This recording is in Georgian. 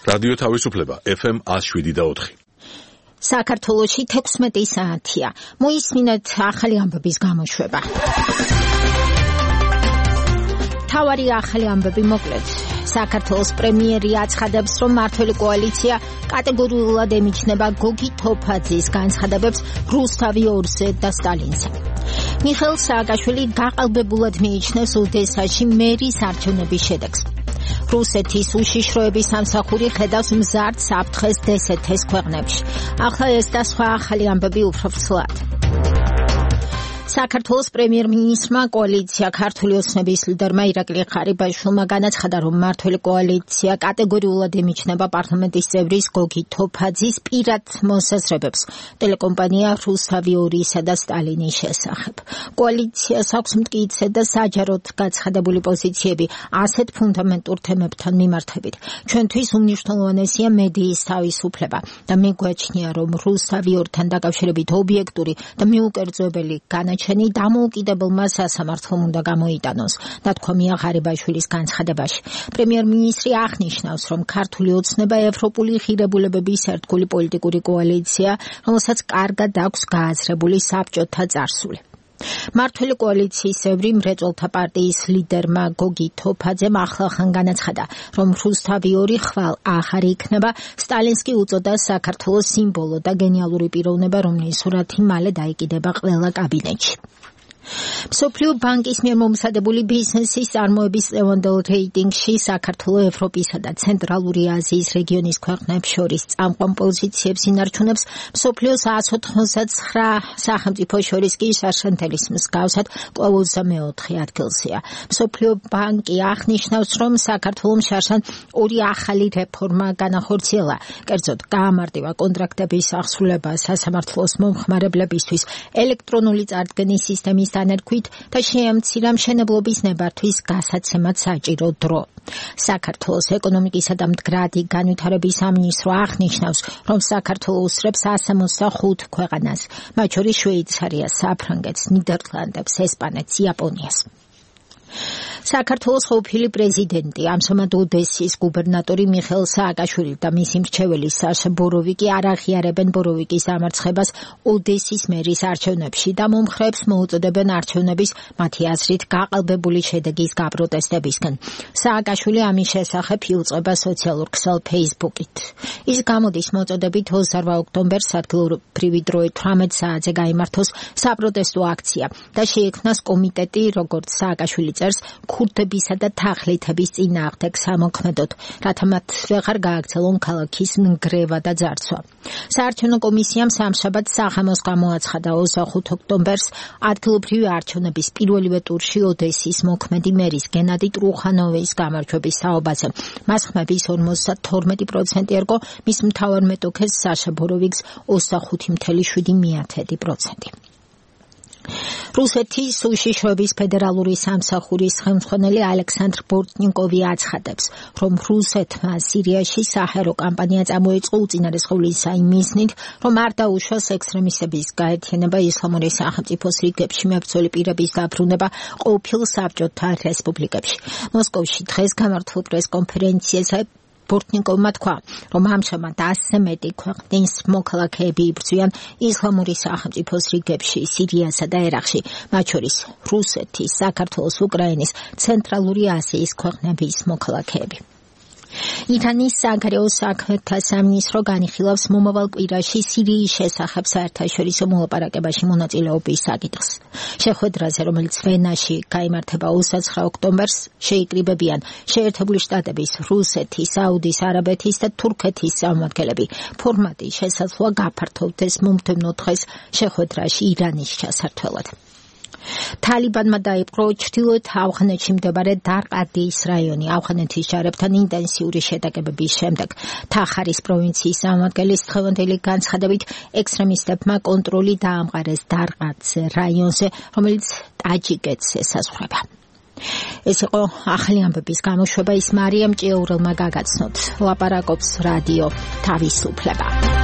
რადიო თავისუფლება FM 107.4. საქართველოში 16 საათია. მოისმინეთ ახალი ამბების გამოშვება. თავარი ახალი ამბები მოკლედ. საქართველოს პრემიერი აცხადებს, რომ მმართველი კოალიცია კატეგორიულად ემიჯნება გოგი თოფაძის განცხადებებს რუსთავი ორზე და სტალინზე. მიხეილ სააკაშვილი გაყალბებულად მიიჩნევს ოდესაში მერის არჩევნების შედეგს. რუსეთის უშიშროების სამსახური ხედავს მზარდ საფრთხეს დსთ-ს ქვეყნებში. ახლა ეს და სხვა ახალი ამბები უფრო ფსლად. საქართველოს პრემიერ-მინისტრმა კოალიცია ქართული ოცნების ლიდერმა ირაკლი ხარიბაშვილმა განაცხადა, რომ მმართველი კოალიცია კატეგორიულად ემიჯნება პარლამენტის წევრის გოგი თოფაძის პირად მოსაზრებებს ტელეკომპანია რუსთავი 2-ისა და სტალინის შესახებ. კოალიციას აქვს მტკიცე და საჯაროდ გაცხადებული პოზიციები ასეთ ფუნდამენტურ თემებთან მიმართებით. ჩვენთვის უმნიშვნელოვანესია მედიის თავისუფლება და მიგვაჩნია, რომ რუსთავი 2-თან დაკავშირებით ობიექტური და მიუკერძოებელი განაჩენი დამოუკიდებელმა სასამართლომ უნდა გამოიტანოს, დათქვამია ხარიბაშვილის განცხადებაში. პრემიერ-მინისტრი აღნიშნავს, რომ ქართული ოცნება ევროპული ღირებულებების ერთგული პოლიტიკური კოალიცია, რომელსაც კარგად აქვს გააზრებული საბჭოთა წარსული. მმართველი კოალიციის წევრი მრეწველთა პარტიის ლიდერმა გოგი თოფაძემ ახლახან განაცხადა, რომ რუსთავი 2 ხვალ აღარ იქნება, სტალინს კი უწოდა საქართველოს სიმბოლო და გენიალური პიროვნება, რომლის სურათი მალე დაიკიდება ყველა კაბინეტში. მსოფლიო ბანკის მიერ მომზადებული ბიზნესის წარმოების ლევანდელ რეიტინგში საქართველო ევროპისა და ცენტრალური აზიის რეგიონის ქვეყნებს შორის წამყვან პოზიციებს ინარჩუნებს. მსოფლიოს 199 სახელმწიფო შორის კი შარშანთელის მსგავსად კვლავ 24 ადგილზეა. მსოფლიო ბანკი აღნიშნავს, რომ საქართველოს შარშან 2 ახალი რეფორმა განახორციელა. კერძოდ, გაამარტივა კონტრაქტების აღსრულება სასამართლოს მომხმარებლებისთვის ელექტრონული წარდგენის სისტემის დანერქვით და შეამცირა მშენებლობის ნებართვის გასაცემად საჭირო დრო. საქართველოს ეკონომიკისა და მდგრადი განვითარების სამინისტრო აღნიშნავს, რომ საქართველო უსწრებს 165 ქვეყანას, მათ შორის შვეიცარიას, საფრანგეთს, ნიდერლანდებს, ესპანეთს, იაპონიას. საქართველოს ყოფილი პრეზიდენტი, ამჟამად ოდესის გუბერნატორი მიხეილ სააკაშვილი და მისი მრჩეველი საშა ბოროვიკი არ აღიარებენ ბოროვიკის დამარცხებას ოდესის მერის არჩევნებში და მომხრეებს მოუწოდებენ არჩევნების მათი აზრით გაყალბებული შედეგის გაპროტესტებისგან. სააკაშვილი ამის შესახებ იუწყება სოციალურ ქსელ Facebook-ით. ის გამოდის მოწოდებით 28 ოქტომბერს ადგილობრივი დროით 18 საათზე გაიმართოს საპროტესტო აქცია და შეიქმნას კომიტეტი, როგორც სააკაშვილი წერს, ქურთებისა და თაღლითების წინააღმდეგ სამოქმედოდ, რათა მათ ვეღარ გააგრძელონ ქალაქის ნგრევა და ძარცვა. საარჩევნო კომისიამ სამშაბათს საღამოს გამოაცხადა 25 ოქტომბერს ადგილობრივი არჩევნების პირველივე ტურში ოდესის მოქმედი მერის გენადი ტრუხანოვის გამარჯვების თაობაზე. მას ხმების 52% ერგო, მის მთავარ მეტოქეს საშა ბოროვიკს 25.7%. რუსეთის უშიშროების ფედერალური სამსახურის ხელმძღვანელი ალექსანდრ ბორტნიკოვი აცხადებს, რომ რუსეთმა სირიაში საჰაერო კამპანია წამოიწყო უწინარესყოვლისა იმ მიზნით, რომ არ დაუშვას ექსტრემისტების გაერთიანება ისლამური სახელმწიფოს რიგებში მებრძოლი პირების დაბრუნება ყოფილ საბჭოთა რესპუბლიკებში. მოსკოვში დღეს გამართულ პრესკონფერენციაზე ბორტნიკოვმა თქვა, რომ ამჟამად 100-ზე მეტი ქვეყნის მოქალაქეები იბრძვიან ისლამური სახელმწიფოს რიგებში სირიასა და ერაყში, მათ შორის რუსეთის, საქართველოს, უკრაინის, ცენტრალური აზიის ქვეყნების მოქალაქეები. ირანის საგარეო საქმეთა სამინისტრო განიხილავს მომავალ კვირაში სირიის შესახებ საერთაშორისო მოლაპარაკებაში მონაწილეობის საკითხს. შეხვედრაზე, რომელიც ვენაში გაიმართება 29 ოქტომბერს, შეიკრიბებიან შეერთებული შტატების, რუსეთის, საუდის არაბეთის და თურქეთის წარმომადგენლები. ფორმატი შესაძლოა გაფართოვდეს მომდევნო დღეს შეხვედრაში ირანის ჩასართველად. თალიბანმა დაიპყრო ჩრდილოეთ ავღანეთში მდებარე დარყადიის რაიონი ავღანეთის ჯარებთან ინტენსიური შეტაკებების შემდეგ. თახარის პროვინციის წარმომადგენლის დღევანდელი განცხადებით, ექსტრემისტებმა კონტროლი დაამყარეს დარყადს რაიონზე, რომელიც ტაჯიკეთს ესაზღვრება. ეს იყო ახალი ამბების გამოშვება, ის მარიამ ჭიაურელმა გაგაცნოთ. ლაპარაკობს რადიო თავისუფლება.